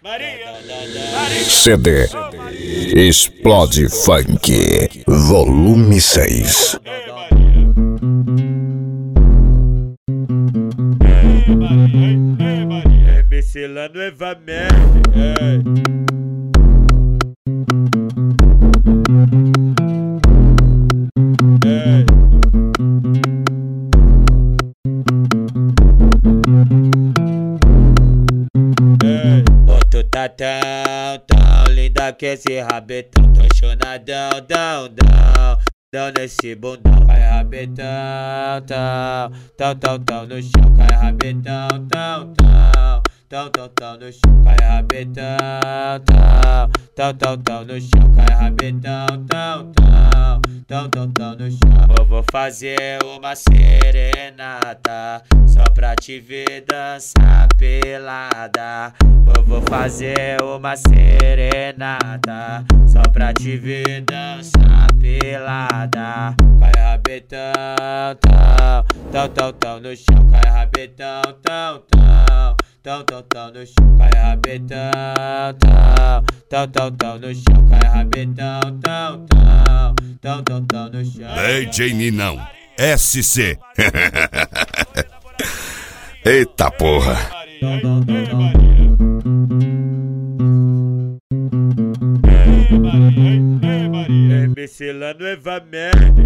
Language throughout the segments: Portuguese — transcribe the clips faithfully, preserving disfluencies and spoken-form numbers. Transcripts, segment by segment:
C D Explode Funk Volume seis. M C lá novamente. Tu tá tão, tão linda que esse rabetão. Tô chonadão, dão, dão, dão nesse bundão. Cai rabetão, tão, tão, tão, tão no chão. Cai rabetão, tão, tão, tão, tão, tão no chão. Cai rabetão, tão, tão, tão, tão no chão. Cai rabetão, tão, tão, tão, tão, tão no chão. Eu vou fazer uma serenata só pra te ver dançar pelada. Eu vou fazer uma serenata só pra te ver dançar pelada. Cai rabetão, tão, tão, tão, tão no chão. Cai rabetão, tão, tão, tão, tão, tão no chão. Cai rabetão, tão, tão, tão, tão no chão. Cai rabetão, tão, tão, tão, tão, tão no chão. D J Ninão S C. Eita porra. M C lá novamente.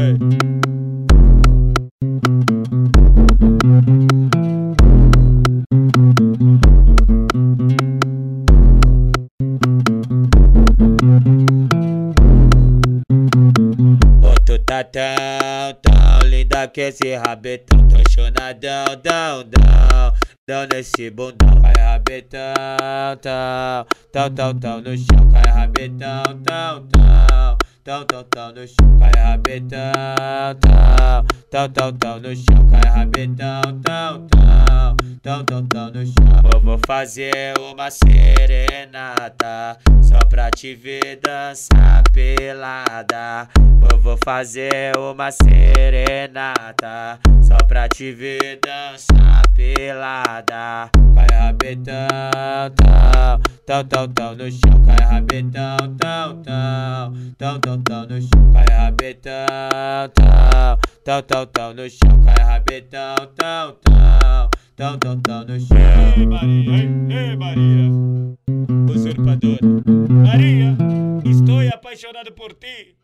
Tu tá tão, tão linda que esse rabetão. Tô chonadão, dão, dão, dão nesse bundão. Cai rabetão, tão, tão, tão, tão no chão. Cai rabetão, tão, tão, tão, tão, tão no chão. Cai rabetão, tão, tão, tão, tão no chão. Cai rabetão, tão, tão, tão, tão, tão no chão. Eu vou fazer uma serenata só pra te ver dançar pelada. Eu vou fazer uma serenata só pra te ver dançar pelada. Cai rabetão, tão, tão, tão, tão no chão. Cai rabetão, tão, tão, tão, tão, tão no chão. Cai rabetão, tão, tão, tão, tão no chão. Cai rabetão, tão, tão, tão, tão, tão no chão. Ei Maria, ei Maria, usurpadora. Maria, estou apaixonado por ti.